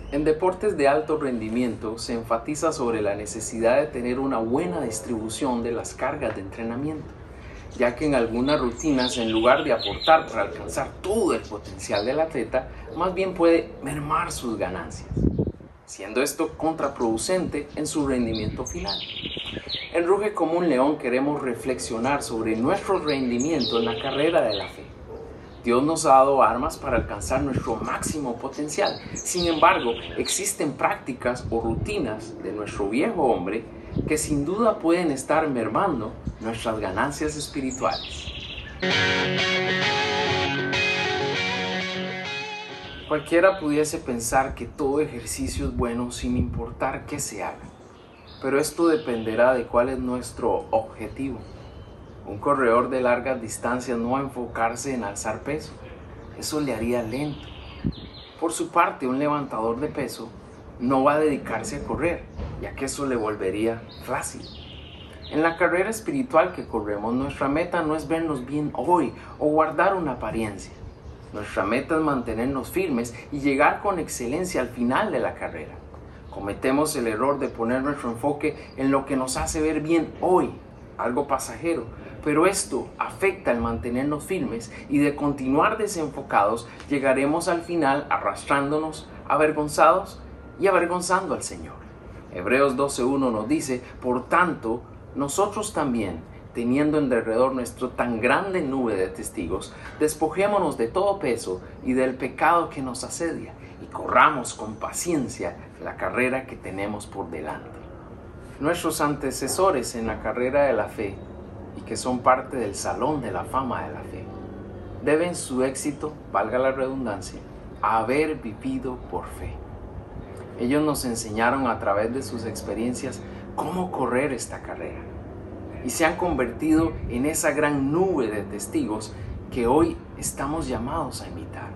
En deportes de alto rendimiento se enfatiza sobre la necesidad de tener una buena distribución de las cargas de entrenamiento, ya que en algunas rutinas, en lugar de aportar para alcanzar todo el potencial del atleta, más bien puede mermar sus ganancias, siendo esto contraproducente en su rendimiento final. En Ruge como un León queremos reflexionar sobre nuestro rendimiento en la carrera de la fe. Dios nos ha dado armas para alcanzar nuestro máximo potencial. Sin embargo, existen prácticas o rutinas de nuestro viejo hombre que sin duda pueden estar mermando nuestras ganancias espirituales. Cualquiera pudiese pensar que todo ejercicio es bueno sin importar qué se haga, pero esto dependerá de cuál es nuestro objetivo. Un corredor de largas distancias no va a enfocarse en alzar peso, eso le haría lento. Por su parte, un levantador de peso no va a dedicarse a correr, ya que eso le volvería fácil. En la carrera espiritual que corremos, nuestra meta no es vernos bien hoy o guardar una apariencia. Nuestra meta es mantenernos firmes y llegar con excelencia al final de la carrera. Cometemos el error de poner nuestro enfoque en lo que nos hace ver bien hoy, algo pasajero, pero esto afecta el mantenernos firmes y de continuar desenfocados llegaremos al final arrastrándonos, avergonzados y avergonzando al Señor. Hebreos 12:1 nos dice, por tanto, nosotros también, teniendo en derredor nuestro tan grande nube de testigos, despojémonos de todo peso y del pecado que nos asedia y corramos con paciencia la carrera que tenemos por delante. Nuestros antecesores en la carrera de la fe y que son parte del salón de la fama de la fe, deben su éxito, valga la redundancia, a haber vivido por fe. Ellos nos enseñaron a través de sus experiencias cómo correr esta carrera y se han convertido en esa gran nube de testigos que hoy estamos llamados a imitar.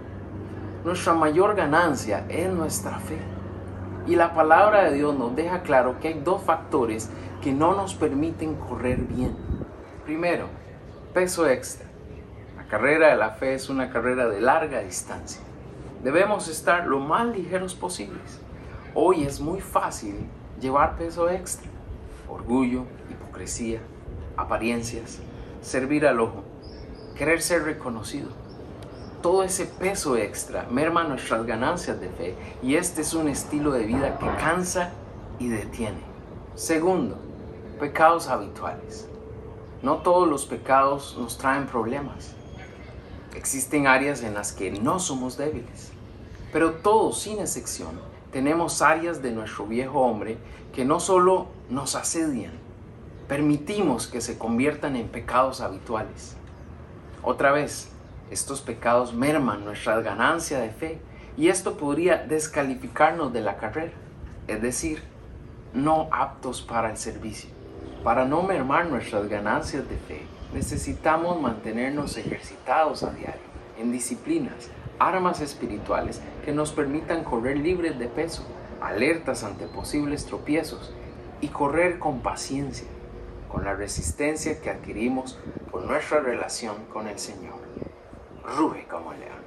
Nuestra mayor ganancia es nuestra fe. Y la palabra de Dios nos deja claro que hay dos factores que no nos permiten correr bien. Primero, peso extra. La carrera de la fe es una carrera de larga distancia. Debemos estar lo más ligeros posibles. Hoy es muy fácil llevar peso extra. Orgullo, hipocresía, apariencias, servir al ojo, querer ser reconocido. Todo ese peso extra merma nuestras ganancias de fe y este es un estilo de vida que cansa y detiene. Segundo, pecados habituales. No todos los pecados nos traen problemas. Existen áreas en las que no somos débiles, pero todos, sin excepción, tenemos áreas de nuestro viejo hombre que no solo nos asedian, permitimos que se conviertan en pecados habituales. Otra vez, estos pecados merman nuestra ganancia de fe y esto podría descalificarnos de la carrera, es decir, no aptos para el servicio. Para no mermar nuestras ganancias de fe, necesitamos mantenernos ejercitados a diario en disciplinas, armas espirituales que nos permitan correr libres de peso, alertas ante posibles tropiezos y correr con paciencia, con la resistencia que adquirimos por nuestra relación con el Señor. Ruge como el león.